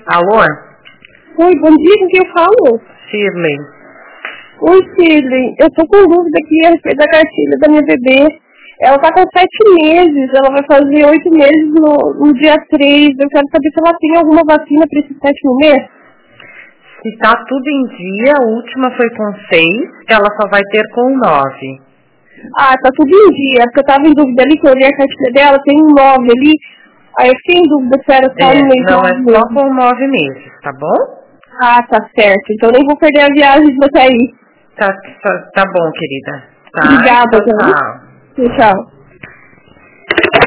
Alô? Oi, bom dia, com quem eu falo? Shirley. Oi, Shirley. Eu tô com dúvida aqui a respeito da cartilha da minha bebê. Ela tá com 7 meses, ela vai fazer 8 meses no dia 3. Eu quero saber se ela tem alguma vacina para esse 7º mês. Se tá tudo em dia, a última foi com 6, ela só vai ter com 9. Ah, tá tudo em dia, porque eu tava em dúvida ali, que eu olhei a cartilha dela, tem um 9 ali. Aí eu fiquei em dúvida se era só no mês 9. Não, é só com 9 meses, tá bom? Ah, tá certo. Então nem vou perder a viagem pra sair. Tá bom, querida. Tá, Obrigada, tchau. Tchau.